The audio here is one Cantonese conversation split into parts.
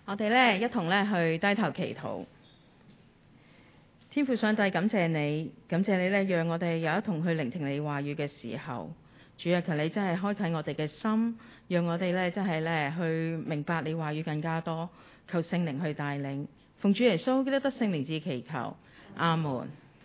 我哋呢一同呢去低頭祈禱。天父上帝，感謝你呢，讓我哋有一同去聆聽你話語嘅時候，主啊，求你真係開啟我哋嘅心，讓我哋呢真係呢去明白你話語更加多，求聖靈去帶領。奉主耶穌基督得聖靈之祈求，阿門。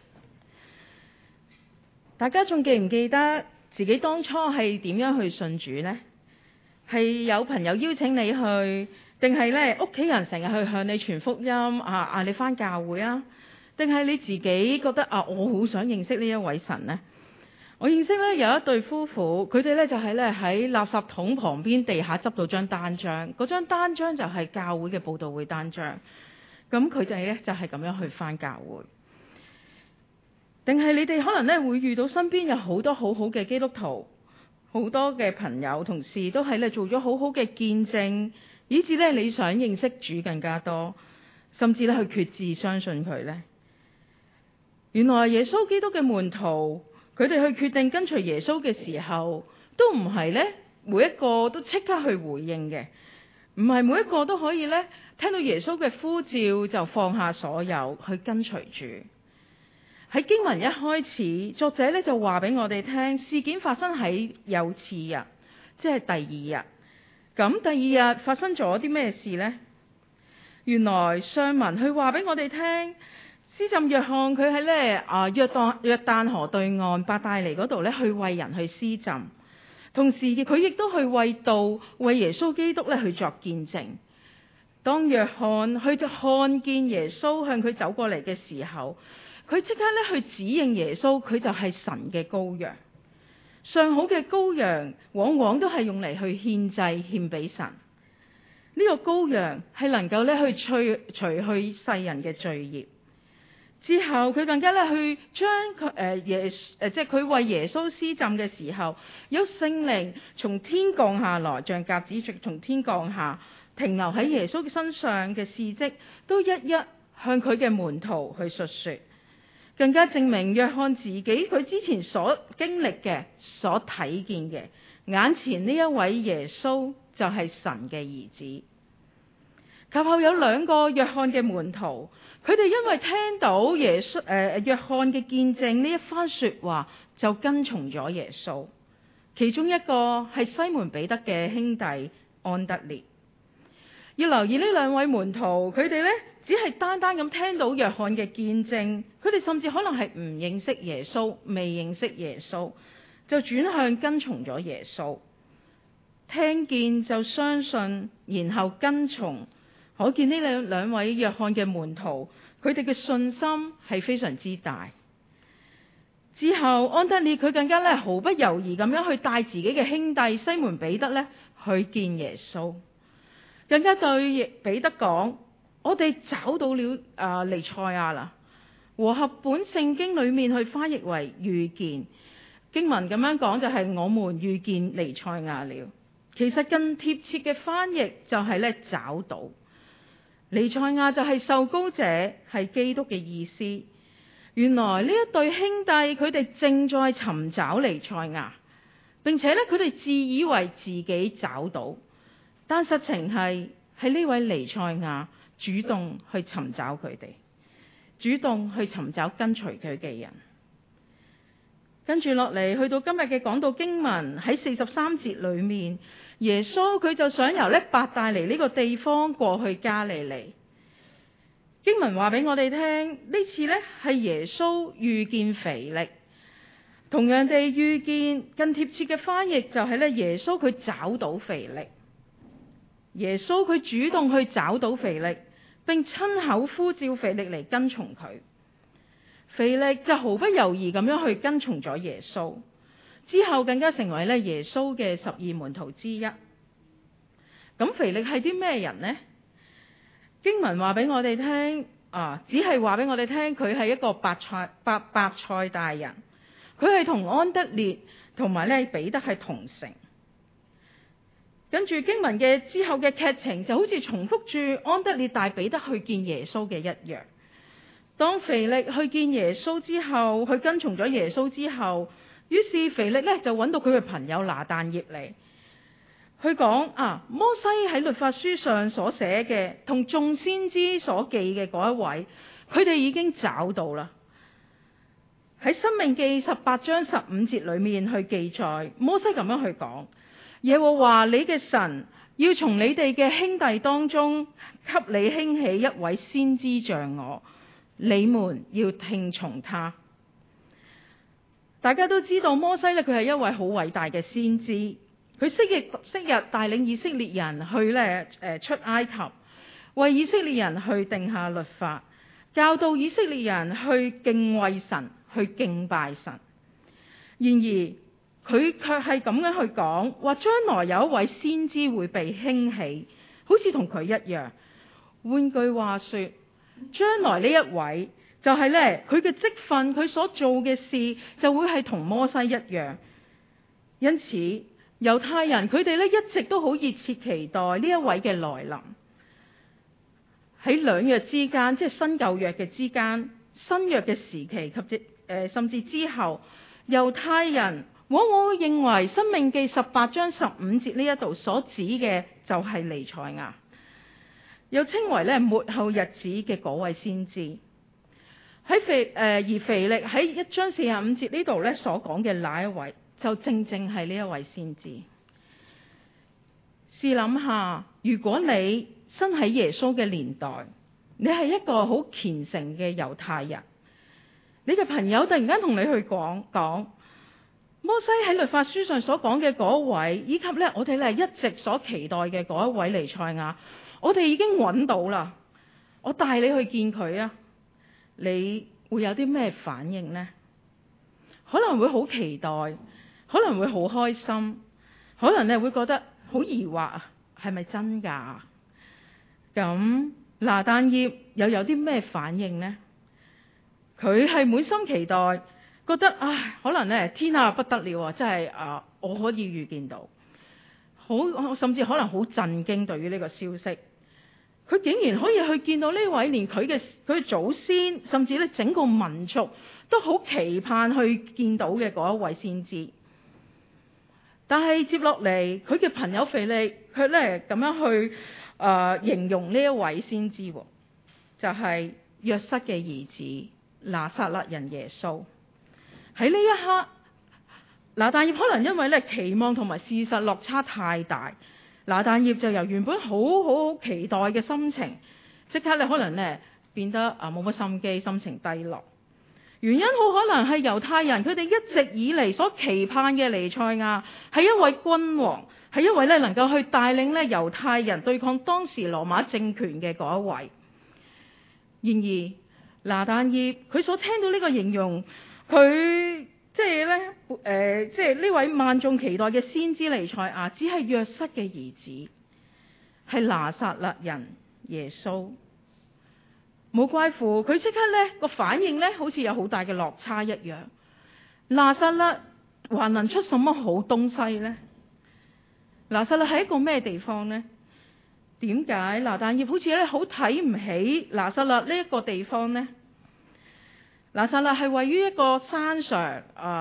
大家仲記唔記得自己當初係點樣去信主呢？係有朋友邀請你去，定係呢屋企人成日去向你傳福音嗌你返教會啊？定係你自己覺得我好想認識呢一位神呢？我認識呢有一對夫婦，佢哋呢就係呢喺垃圾桶旁邊地下執到張單張，嗰張單張就係教會嘅佈道會單張。咁佢哋呢就係咁樣去返教會。定係你哋可能呢會遇到身邊有好多好好嘅基督徒，好多嘅朋友同事都係呢做咗好好嘅見證，以至呢你想認識主更加多，甚至呢去決志相信佢呢。原來耶穌基督嘅門徒，佢哋去決定跟隨耶穌嘅時候，都唔係呢每一個都即刻去回應嘅，唔係每一個都可以呢聽到耶穌嘅呼召就放下所有去跟隨主。喺經文一開始，作者呢就話俾我哋聽，事件發生喺有次日，即係第二日。咁第二日發生咗啲咩事呢？原來上文佢話俾我哋聽，施浸約翰佢喺呢約旦河對岸伯大尼嗰度呢去為人去施浸，同時佢亦都去為道為耶穌基督呢去作見證。當約翰去就看見耶穌向佢走過嚟嘅時候，佢即刻呢去指認耶穌，佢就係神嘅羔羊。上好嘅羔羊往往都係用嚟去獻祭獻俾神。呢個羔羊係能夠呢去除去世人嘅罪孽。之後佢更加呢去將即係佢為耶穌施浸嘅時候，有聖靈從天降下來，像鴿子從天降下，停留喺耶穌嘅身上嘅事蹟，都一一向佢嘅門徒去述說。更加證明約翰自己佢之前所經歷嘅、所睇見嘅，眼前呢一位耶穌就係神嘅兒子。及後有兩個約翰嘅門徒，佢哋因為聽到約翰嘅見證呢一番說話，就跟從咗耶穌。其中一個係西門彼得嘅兄弟安德烈。要留意呢兩位門徒，佢哋呢只係單單咁聽到約翰嘅見證，佢哋甚至可能係唔認識耶穌，未認識耶穌，就轉向跟從咗耶穌。聽見就相信，然後跟從。可見呢兩位約翰嘅門徒，佢哋嘅信心係非常之大。之後安德烈佢更加呢毫不猶豫咁樣去帶自己嘅兄弟西門彼得呢去見耶穌，更加對彼得講：我哋找到了彌賽亞啦。和合本聖經裏面去翻譯為遇見，經文咁樣講就係我們遇見彌賽亞了。其實更貼切嘅翻譯就係呢找到。彌賽亞就係受膏者，係基督嘅意思。原來呢一對兄弟佢哋正在尋找彌賽亞，並且呢，佢哋自以為自己找到，但實情係呢位彌賽亞主動去尋找佢哋，主動去尋找跟隨佢嘅人。跟住落嚟去到今日嘅講道經文喺43節裏面，耶穌佢就想由伯大尼呢個地方過去加利利。經文話俾我哋聽，呢次呢係耶穌遇見腓力，同樣地遇見更貼切嘅翻譯就係耶穌佢找到腓力。耶穌佢主動去找到腓力，並親口呼召腓力嚟跟從佢。腓力就毫不猶豫咁樣去跟從咗耶穌，之後更加成為耶穌嘅12門徒之一。咁腓力係啲咩人呢？經文話俾我哋聽，只係話俾我哋聽佢係一個伯賽大人，佢係同安德烈同埋彼得係同城。跟住經文嘅之後嘅劇情就好似重複住安德烈帶彼得去見耶穌嘅一樣。當腓力去見耶穌之後，去跟從咗耶穌之後，於是腓力就揾到佢嘅朋友拿但業嚟， 去講摩西喺律法書上所寫嘅同眾先知所記嘅嗰一位，佢哋已經找到啦。喺申命記18章15節裏面去記載，摩西咁樣去講：耶和華你嘅神要從你哋嘅兄弟當中給你興起一位先知像我，你們要聽從他。大家都知道摩西咧，佢係一位好偉大嘅先知，佢昔日帶領以色列人去出埃及，為以色列人去定下律法，教導以色列人去敬畏神，去敬拜神。然而佢卻係咁樣去講，話將來有一位先知會被興起，好似同佢一樣。換句話說，將來呢一位就係佢嘅職分，佢所做嘅事就會係同摩西一樣。因此猶太人佢哋一直都好熱切期待呢一位嘅來臨。喺兩約之間，即係新舊約嘅之間，新約嘅時期及甚至之後，猶太人往往會認為申命記18章15節呢一度所指嘅就係彌賽亞，又稱為末後日子嘅嗰位先知。而腓力喺1章45節呢度所講嘅那一位，就正正係呢一位先知。試諗下，如果你生喺耶穌嘅年代，你係一個好虔誠嘅猶太人，你嘅朋友突然間同你去講摩西喺律法書上所講嘅嗰位，以及我哋一直所期待嘅嗰一位彌賽亞，我哋已經揾到啦，我帶你去見佢啊！你會有啲咩反應呢？可能會好期待，可能會好開心，可能你會覺得好疑惑啊，係咪真㗎？咁拿但業又有啲咩反應呢？佢係滿心期待，覺得可能天下不得了啊！真係我可以預見到，甚至可能好震驚對於呢個消息。佢竟然可以去見到呢位連佢嘅祖先，甚至整個民族都好期盼去見到嘅嗰一位先知。但係接落嚟，佢嘅朋友腓力卻咁樣去形容呢一位先知，就係約瑟嘅兒子拿撒勒人耶穌。喺呢一刻，拿但業可能因為期望同埋事實落差太大，拿但業就由原本好期待嘅心情，即刻可能變得冇乜心機，心情低落。原因好可能係猶太人佢哋一直以嚟所期盼嘅彌賽亞係一位君王，係一位能夠去帶領猶太人對抗當時羅馬政權嘅嗰一位。然而拿但業佢所聽到呢個形容，佢即係呢位萬眾期待嘅先知彌賽亞，只係約瑟嘅兒子，係拿撒勒人耶穌。冇怪乎佢即刻個反應好似有好大嘅落差一樣。拿撒勒還能出什麼好東西呢？拿撒勒係一個咩地方呢？點解拿但業好似好睇唔起拿撒勒呢一個地方呢？拿撒勒係位於一個山上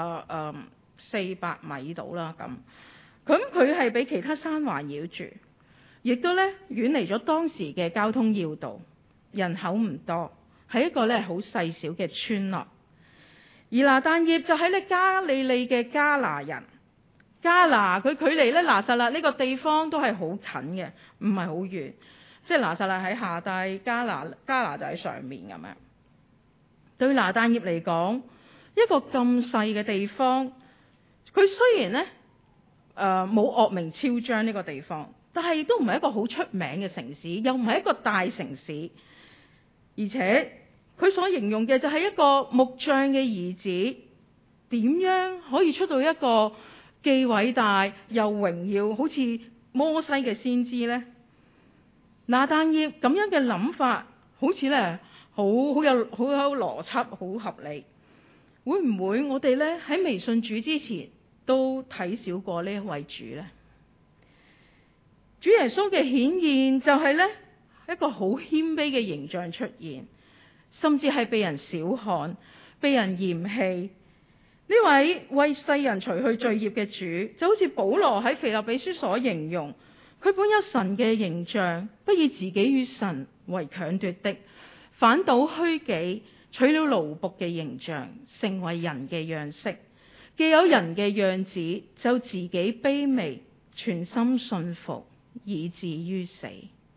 400米度啦，咁佢係俾其他山環繞住，亦都遠離咗當時嘅交通要道，人口唔多，係一個好細小嘅村落。而拿但業就喺加利利嘅加拿人，加拿佢距離拿撒勒呢個地方都係好近嘅，唔係好遠，即係拿撒勒喺下低，加拿就喺上面咁樣。對拿但業嚟講，一個咁細嘅地方，佢雖然冇惡名昭彰呢個地方，但係亦都唔係一個好出名嘅城市，又唔係一個大城市。而且佢所形容嘅就係一個木匠嘅兒子，點樣可以出到一個既偉大又榮耀好似摩西嘅先知呢？拿但業咁樣嘅諗法，好似好有邏輯，好合理。會唔會我哋喺未信主之前都睇小過呢一位主呢？主耶穌嘅顯現就係一個好謙卑嘅形象出現，甚至係被人小看、被人嫌棄。 呢位為世人除去罪孽嘅主，就好似保羅喺腓立比書所形容，佢本有神嘅形象，不以自己與神為強奪的，反倒虛己，取了奴僕嘅形象，成為人嘅樣式。既有人嘅樣子，就自己卑微，全心信服，以至於死。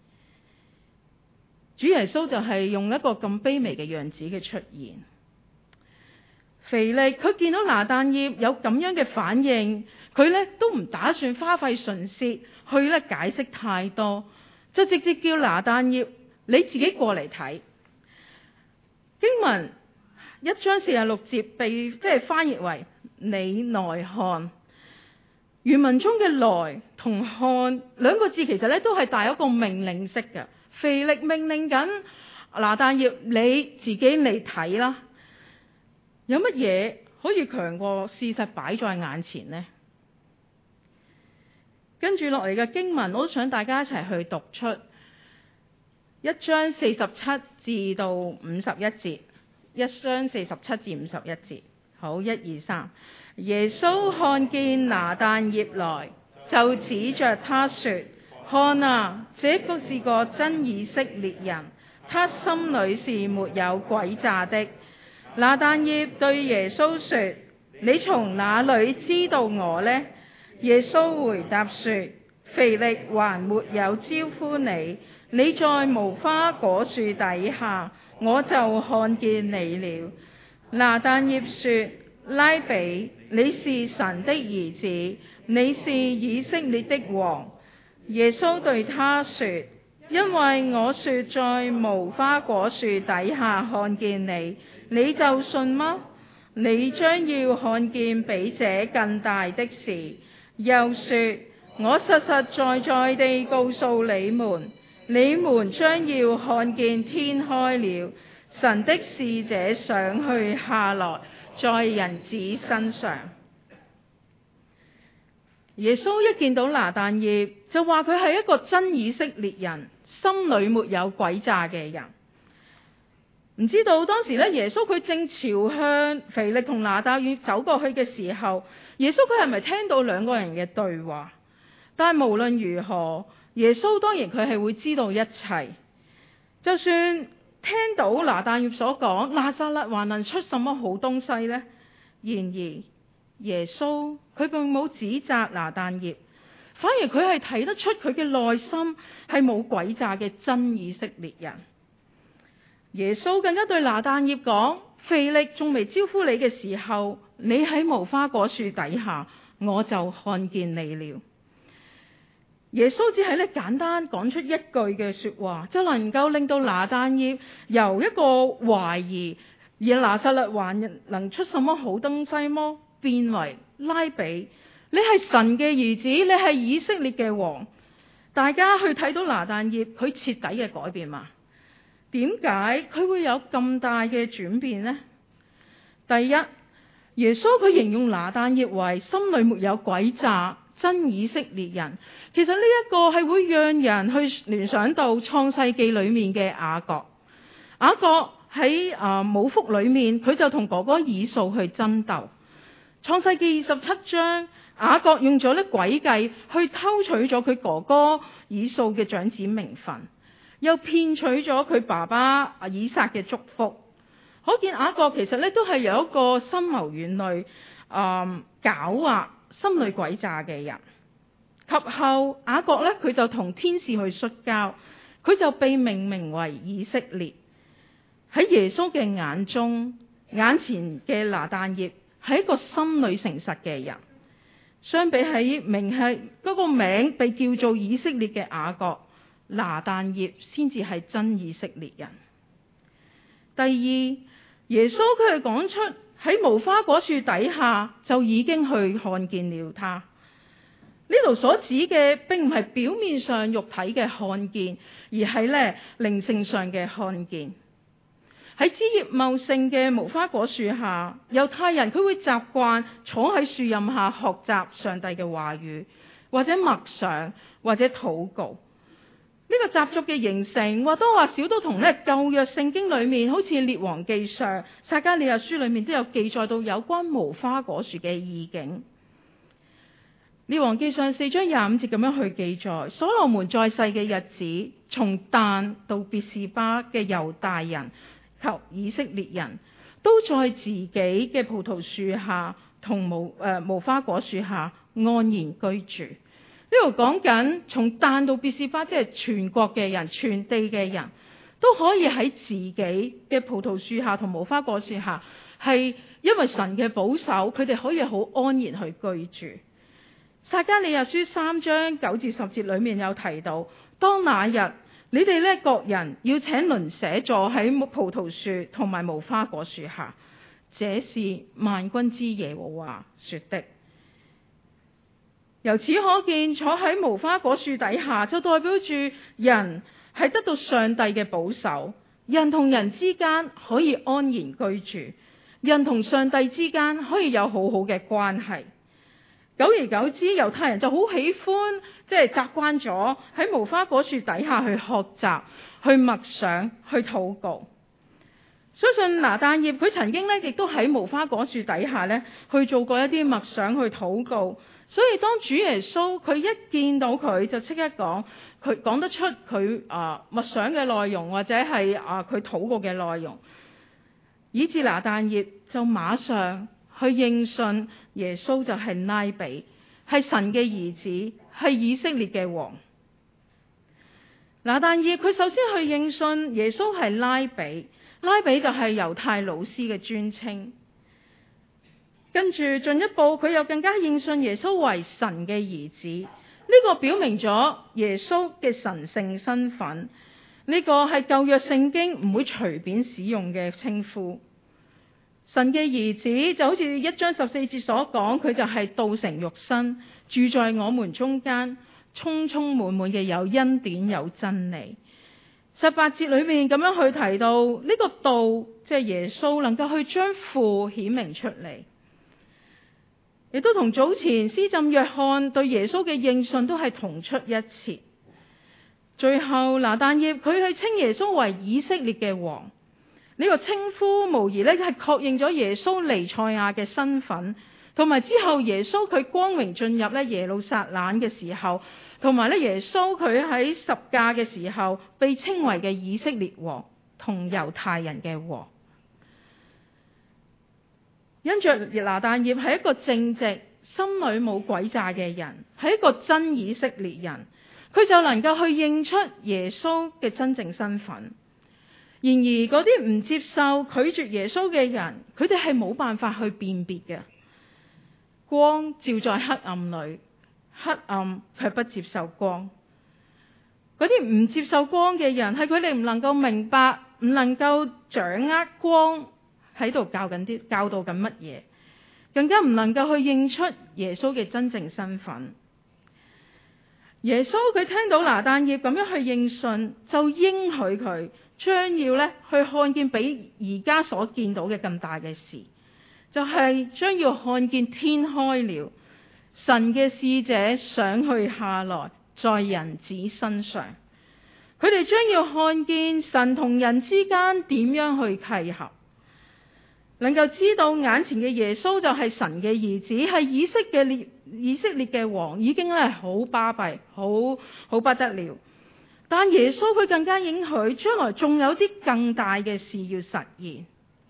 主耶穌就係用一個咁卑微嘅樣子嘅出現。腓力佢見到拿但業有咁樣嘅反應，佢呢都唔打算花費唇舌去呢解釋太多，就直接叫拿但業你自己過嚟睇。經文1章46節被翻譯為你來看。原文中嘅來同看兩個字其實呢都係帶一個命令式嘅。腓力命令緊拿但業你自己嚟睇啦。有乜嘢可以強過事實擺在眼前呢？跟住落嚟嘅經文，我都想大家一齊去讀出1章47至到51節。1章47至51節。好，1、2、3。耶穌看見拿但業來，就指着他說：看啊，這個是個真以色列人，他心裏是沒有詭詐的。拿但業對耶穌說：你從哪裏知道我呢？耶穌回答說：腓力還沒有招呼你，你在無花果樹底下，我就看見你了。拿但業說：拉比，你是神的兒子，你是以色列的王。耶穌對他說：因為我說在無花果樹底下看見你，你就信嗎？你將要看見比這更大的事。又說：我實實在在地告訴你們，你們將要看見天開了，神的使者上去下來，在人子身上。耶穌一見到拿但業，就話佢係一個真以色列人，心裏沒有詭詐嘅人。唔知道當時咧，耶穌佢正朝向腓力同拿但業走過去嘅時候，耶穌佢係咪聽到兩個人嘅對話？但係無論如何，耶穌當然佢係會知道一切。就算聽到拿但業所講，拿撒勒還能出什麼好東西呢？然而耶穌佢並冇指責拿但業，反而佢係睇得出佢嘅內心係冇詭詐嘅真以色列人。耶穌更加對拿但業講：腓力仲未招呼你嘅時候，你喺無花果樹底下，我就看見你了。耶穌只係咧簡單講出一句嘅說話，就能夠令到拿但業由一個懷疑而拿撒勒還能出什麼好東西麼，變為拉比，你係神嘅兒子，你係以色列嘅王。大家去睇到拿但業佢徹底嘅改變嘛？點解佢會有咁大嘅轉變呢？第一，耶穌佢形容拿但業為心裏沒有詭詐，真以色列人。其實呢一個係會讓人去聯想到創世記裏面嘅雅各。雅各喺母腹裏面，佢就同哥哥以掃去爭鬥。創世記27章，雅各用咗啲詭計去偷取咗佢哥哥以掃嘅長子名分，又騙取咗佢爸爸以撒嘅祝福。可見雅各其實咧都係有一個深謀遠慮、狡猾、心裏詭詐嘅人。及後雅各咧佢就同天使去摔跤，佢就被命名為以色列。喺耶穌嘅眼中，眼前嘅拿但業係一個心裏誠實嘅人。相比起嗰個名被叫做以色列嘅雅各，拿但業先至係真以色列人。第二，耶穌佢係講出喺無花果樹底下就已經去看見了他。呢度所指嘅並唔係表面上肉體嘅看見，而係靈性上嘅看見。喺枝葉茂盛嘅無花果樹下，猶太人佢會習慣坐喺樹蔭下學習上帝嘅話語，或者默想，或者禱告。 呢個習俗嘅形成或多或少都同舊約聖經裏面，好似列王記上、撒迦利亞書裏面都有記載到有關無花果樹嘅意境。列王記上4章25節咁樣去記載，所羅門在世嘅日子，從但到別是巴嘅猶大人及以色列人，都在自己嘅葡萄樹下同無花果樹下安然居住。呢度講緊從但到別是巴，即係全國嘅人、全地嘅人都可以喺自己嘅葡萄樹下同無花果樹下，係因為神嘅保守，佢哋可以好安然去居住。撒迦利亞書3章9至10節裏面有提到，當那日你哋各人要請鄰舍坐喺葡萄樹同埋無花果樹下，這是萬軍之耶和華說的。由此可見，坐喺無花果樹底下就代表住人係得到上帝嘅保守，人同人之間可以安然居住，人同上帝之間可以有好好嘅關係。久而久之，猶太人就好喜歡，習慣咗喺無花果樹底下去學習、去默想、去禱告。相信拿但業佢曾經亦都喺無花果樹底下去做過一啲默想、去禱告。所以當主耶穌佢一見到佢就即刻講，佢講得出佢默想嘅內容，或者係佢禱告嘅內容，以致拿但業就馬上去應信耶穌就係拉比，係神嘅兒子，係以色列嘅王。拿但業佢首先去應信耶穌係拉比，拉比就係猶太老師嘅尊稱。跟住進一步，佢又更加認信耶穌為神嘅兒子，呢個表明咗耶穌嘅神聖身份。呢個係舊約聖經唔會隨便使用嘅稱呼。神嘅兒子就好似1章14節所講，佢就係道成肉身，住在我們中間，充充滿滿嘅有恩典有真理。18節裏面咁樣去提到呢個道，即係耶穌能夠去將父顯明出嚟。亦都同早前施浸約翰對耶穌嘅應信都係同出一轍。最後拿但業佢去稱耶穌為以色列嘅王，呢個稱呼無疑係確認咗耶穌彌賽亞嘅身份，同埋之後耶穌佢光榮進入耶路撒冷嘅時候，同埋耶穌佢喺十架嘅時候被稱為嘅以色列王同猶太人嘅王。因着拿但業係一個正直、心裏冇詭詐嘅人，係一個真以色列人，佢就能夠去認出耶穌嘅真正身份。然而嗰啲唔接受、拒絕耶穌嘅人，佢哋係冇辦法去辨別嘅。光照在黑暗裏，黑暗卻不接受光。嗰啲唔接受光嘅人，係佢哋唔能夠明白、唔能夠掌握光喺度教導緊乜嘢，更加唔能夠去認出耶穌嘅真正身份。耶穌佢聽到拿但業咁樣去應信，就應許佢將要去看見比而家所見到嘅更大嘅事，就係將要看見天開了，神嘅使者上去下來，在人子身上。佢哋將要看見神同人之間點樣去契合，能夠知道眼前嘅耶穌就係神嘅兒子，係以色列嘅王，已經好巴閉，好不得了。但耶穌佢更加應許將來仲有啲更大嘅事要實現。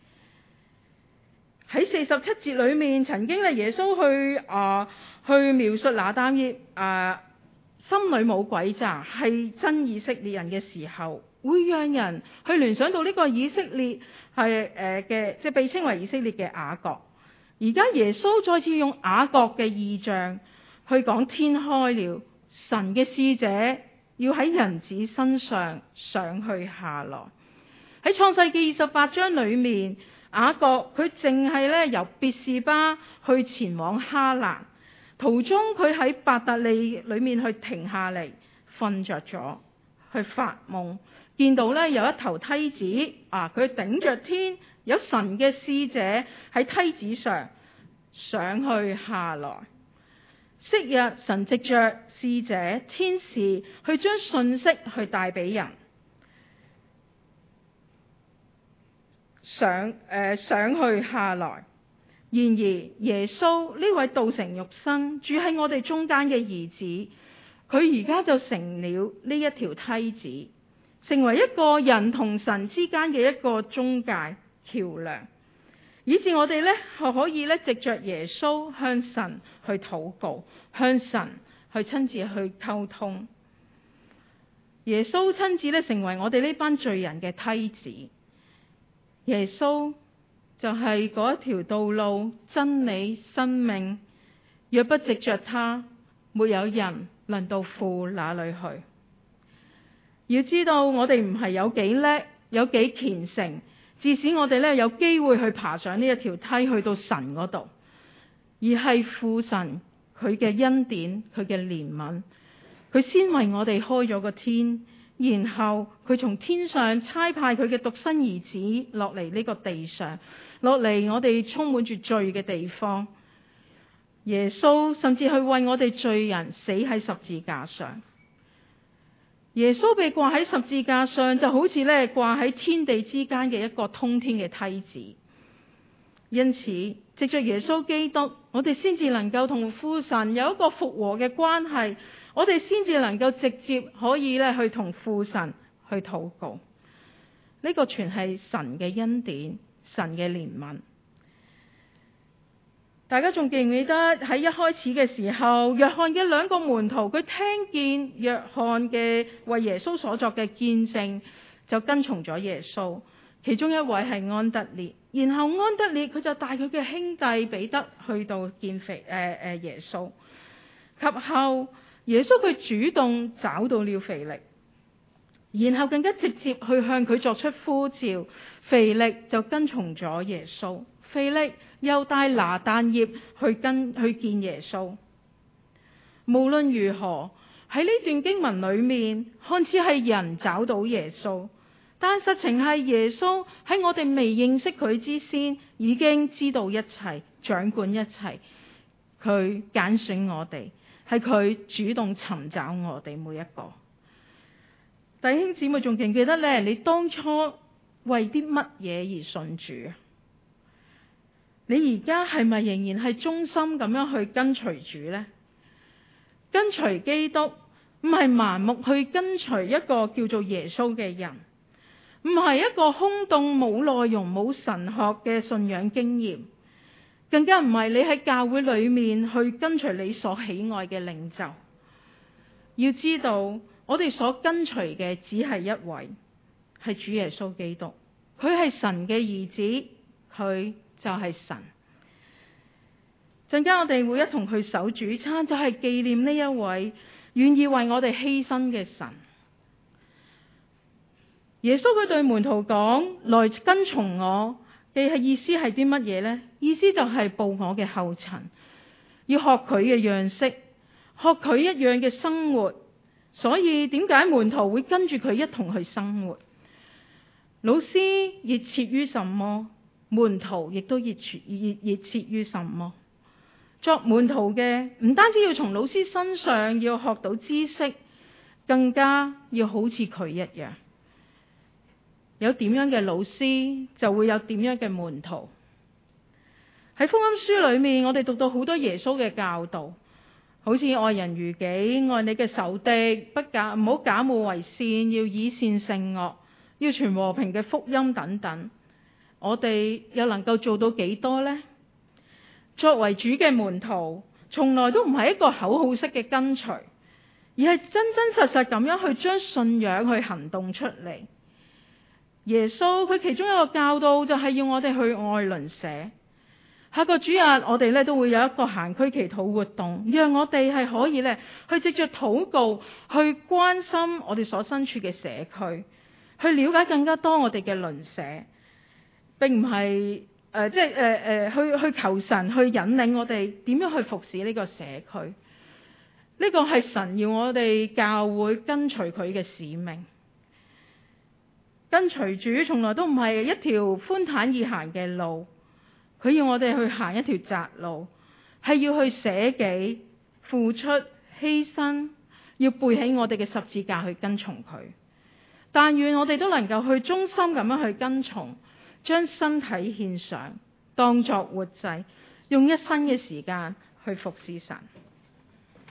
喺47節裏面，曾經耶穌去描述拿但業心裏冇詭詐，係真以色列人嘅時候，會讓人去聯想到呢個以色列係即係被稱為以色列嘅雅各。而家耶穌再次用雅各嘅意象去講天開了，神嘅使者要喺人子身上上去下來。喺創世記28章裏面，雅各佢淨係由別是巴去前往哈蘭，途中佢喺伯特利裏面去停下嚟瞓着咗，去發夢，見到有一頭梯子，佢頂着天，有神嘅使者喺梯子上上去下來。昔日神藉着使者、天使去將信息去帶俾人。上去下來。然而耶穌呢位道成肉身住喺我哋中間嘅兒子，佢而家就成了呢一條梯子，成為一個人同神之間嘅一個中介橋梁，以致我哋呢可以藉着耶穌向神去禱告，向神去親自去溝通。耶穌親自成為我哋呢班罪人嘅梯子。耶穌就係嗰一條道路、真理、生命，若不藉着他，沒有人能到父那裏去。要知道我哋唔係有幾叻、有幾虔誠，致使我哋有機會去爬上呢一條梯去到神嗰度，而係父神佢嘅恩典、佢嘅憐憫，佢先為我哋開咗個天，然後佢從天上差派佢嘅獨生兒子落嚟呢個地上，落嚟我哋充滿住罪嘅地方。耶穌甚至去為我哋罪人死喺十字架上。耶穌被掛喺十字架上，就好似掛喺天地之間嘅一個通天嘅梯子。因此藉着耶穌基督，我哋先至能夠同父神有一個復和嘅關係，我哋先至能夠直接可以去同父神去禱告。呢個全係神嘅恩典，神嘅憐憫。大家仲記唔記得喺一開始嘅時候，約翰嘅兩個門徒，佢聽見約翰嘅為耶穌所作嘅見證，就跟從咗耶穌。其中一位係安德烈，然後安德烈佢就帶佢嘅兄弟彼得去到見耶穌。及後耶穌佢主動找到了腓力，然後更加直接去向佢作出呼召，腓力就跟從咗耶穌。腓力又帶拿但業去見耶穌。無論如何，喺呢段經文裏面，看似係人找到耶穌，但實情係耶穌喺我哋未認識佢之先，已經知道一切，掌管一切。佢揀選我哋，係佢主動尋找我哋每一個。弟兄姊妹仲記唔記得呢？你當初為啲乜嘢而信主啊？你而家係咪仍然係忠心咁樣去跟隨主呢？跟隨基督唔係盲目去跟隨一個叫做耶穌嘅人，唔係一個空洞冇內容冇神學嘅信仰經驗，更加唔係你喺教會裏面去跟隨你所喜愛嘅領袖。要知道我哋所跟隨嘅只係一位，係主耶穌基督。佢係神嘅兒子，佢就係神。陣間我哋會一同去守主餐，就係紀念呢一位願意為我哋犧牲嘅神。耶穌佢對門徒講：來跟從我嘅意思係啲乜嘢呢？意思就係步我嘅後塵，要學佢嘅樣式，學佢一樣嘅生活。所以點解門徒會跟住佢一同去生活？老師熱切於什麼，門徒亦都熱切於什麼。作門徒嘅唔單止要從老師身上要學到知識，更加要好似佢一樣。有點樣嘅老師，就會有點樣嘅門徒。喺福音書裏面，我哋讀到好多耶穌嘅教導，好似愛人如己、愛你嘅仇敵、唔好假冒為善，要以善勝惡，要傳和平嘅福音等等。我哋又能夠做到幾多呢？作為主嘅門徒，從來都唔係一個口號式嘅跟隨，而係真真實實咁樣去將信仰去行動出嚟。耶穌佢其中一個教導就係要我哋去愛鄰舍。下個主日我哋都會有一個行區祈禱活動，讓我哋係可以去藉着禱告去關心我哋所身處嘅社區，去了解更加多我哋嘅鄰舍，並唔係去求神去引領我哋點樣去服侍呢個社區。呢個係神要我哋教會跟隨佢嘅使命。跟隨主從來都唔係一條寬坦易行嘅路，佢要我哋去行一條窄路，係要去捨己、付出、 犧牲，要背起我哋嘅十字架去跟從佢。但願我哋都能夠去忠心咁樣去跟從，將身體獻上，當作活祭，用一生嘅時間去服侍神。